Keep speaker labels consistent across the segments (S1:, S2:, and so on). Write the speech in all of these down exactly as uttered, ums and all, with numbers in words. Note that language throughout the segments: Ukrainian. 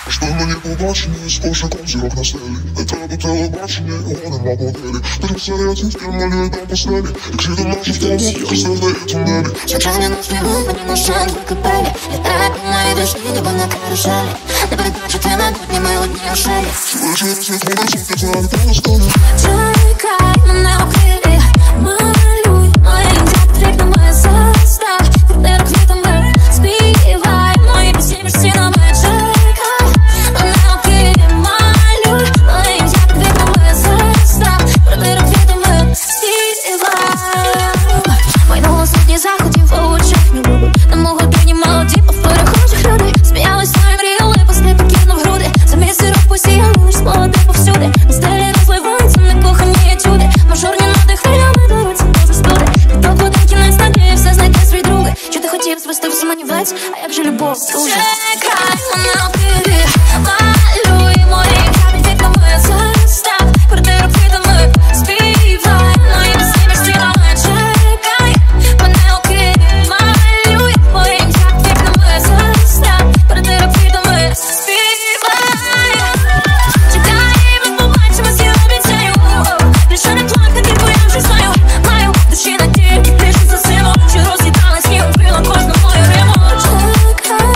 S1: Що мені побачення з кошиком зірок на стелі. Не треба телебачення, його нема моделі. Пересеред фільм малює там по снелі. Як світи нашу в тому, красиві і тунелі.
S2: Звучання нас співуть мені на шан в капелі. Літає по моїй душі, ніби на каруселі. Не передбачити майбутнє ми одні ошелі.
S1: Ввечері світло сумки твої полоскали.
S2: Чекай мене у крилі, малюй моє ім'я, потрібно моє застав. Квартиру квітами співай мої пісні між стінами. Чекай мене у крилі, малюй моє ім'я, потрібно моє застав. Квартиру квітами співай. Мої новосвітні заходів у очах мій любить. На мого дні молоді по перехожих людей. Сміялись мої мріяли, пусти покірно в груди. Замість зірок посіяли лиш молоди повсюди. На стелі розливаються некохані етюди. Мажорні ноти хвилями даруться до застуди. Хто в один кінець надії все знайде свій други. Що ти хотів звести в самонівець, а як же любов, друже? Чекай мене у крилі, малюй моє ім'я під вікнами застав. Квартиру квітами співай мої пісні між стінами. Чекай мене у крилі, малюй моє ім'я під вікнами застав. Квартиру квітами співай. Чекай, ми побачимось, я обіцяю. Більше не плакати, бо я вже знаю. Маю душі надію, і тишу за силу. Чи роз'їдала сніг, вбила кожну мою риму. Чекай,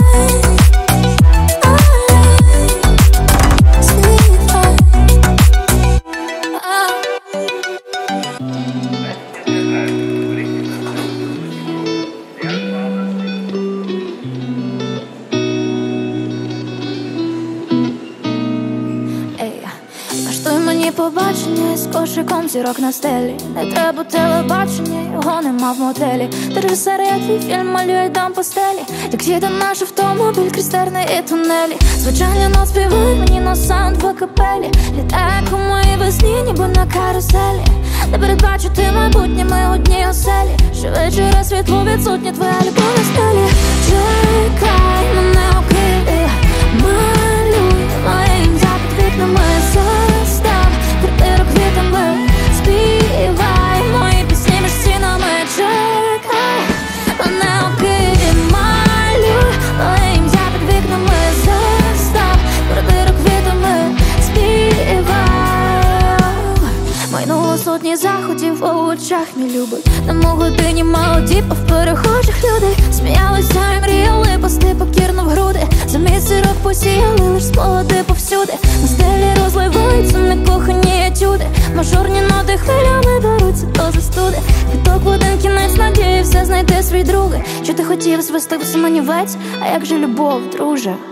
S2: ей, влаштуй мені побачення з кошиком зірок на стелі. Не треба телебачення, його нема в мотелі. Ти режисер, я твій фільм малює дам по стелі. Як їде наш автомобіль крізь терни і тунелі. Звичайно, нот співає мені на саунд в капелі. Літає у моїй весні, ніби на каруселі. Не передбачити майбутнє, ми одні оселі. Щовечора світло відсутнє, твоя любов на стелі. Чекай мене у крилі, малюй моє ім'я під вікнами застав. Квартиру квітами співай мої пісні між стінами. Чекай мене у крилі, малюй моє ім'я під вікнами застав. Квартиру квітами співай. Майнуло сотні заходів у очах мій любить. На мого годині молоді по перехожих людей. Сміялися і мріяли, пусти покірно в груди. Замість зірок посіяли лиш спогади повсюди. На стелі розливаються некохані етюди. Мажорні ноти хвилями даруться до застуди. Квіток в один кінець надії все знайде свій други. Що ти хотів звести в самонівець, а як же любов, друже?